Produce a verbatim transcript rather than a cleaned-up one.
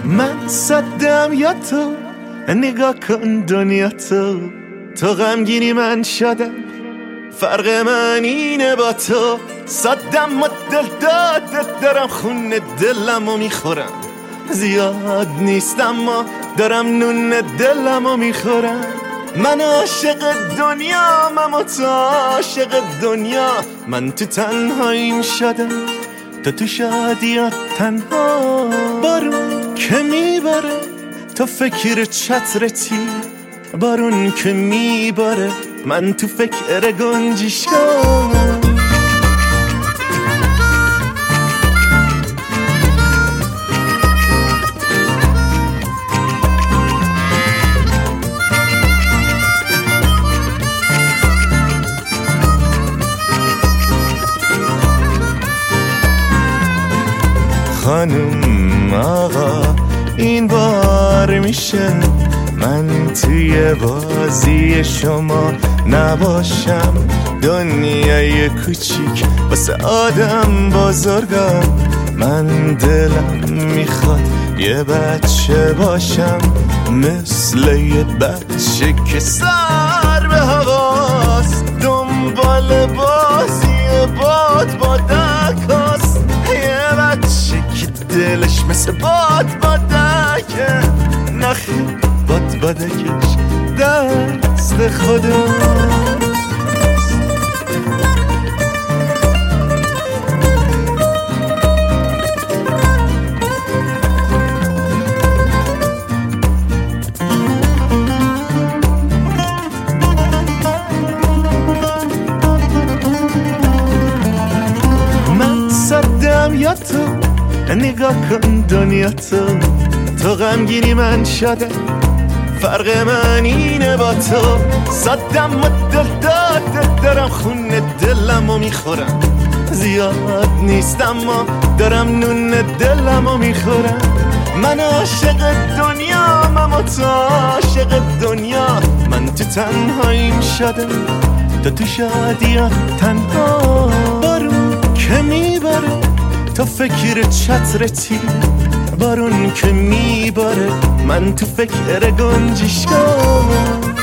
من صدم یا تو، نگاه کن دنیا تو، تو غمگینی من شدم، فرق من اینه با تو. صدم و دل دادت دارم، خون دلمو میخورم، زیاد نیست اما دارم نون دلمو میخورم. من عاشق دنیا، من تو عاشق دنیا، من تو تنهاییم شدم، تو تو شادیات تنها. بارون که میباره تو فکر چترتی، بارون که میباره من تو فکر گنجشکا. خانم آقا این بار میشه من توی بازی شما نباشم. دنیای کوچیک واسه آدم بزرگم، من دلم میخواد یه بچه باشم، مثل یه بچه که سر به هواست، دنبال بازی باد بادکاست. یه بچه که دلش مثل باد بادکه، نخی باد بادکش دست خدا. من صدم یا تو، نگاه کن دنیا تو، تو غمگینی من شدم، فرق من اینه با تو. صدم و دل دادت دارم، خون دلمو میخورم، زیاد نیست اما دارم نون دلمو میخورم. من عاشق دنیا، من تو عاشق دنیا، من تو تنهاییم شدم، تو تو شادیات تنها. بارون که میباره تو فکر چترتی، بارون که میباره من تو فکر گنجشکا.